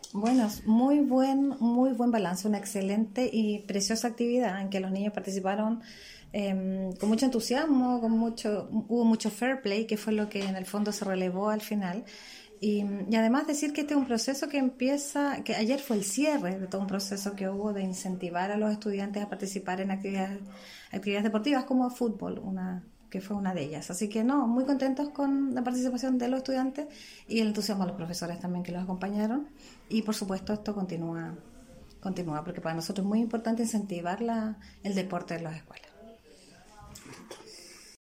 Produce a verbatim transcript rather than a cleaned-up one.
Bueno, muy buen, muy buen balance, una excelente y preciosa actividad en que los niños participaron eh, con mucho entusiasmo, con mucho, hubo mucho fair play, que fue lo que en el fondo se relevó al final. Y, y además decir que este es un proceso que empieza, que ayer fue el cierre de todo un proceso que hubo de incentivar a los estudiantes a participar en actividades, actividades deportivas como fútbol, una que fue una de ellas. Así que no, muy contentos con la participación de los estudiantes y el entusiasmo de los profesores también que los acompañaron. Y por supuesto esto continúa, continúa porque para nosotros es muy importante incentivar la, el deporte en las escuelas.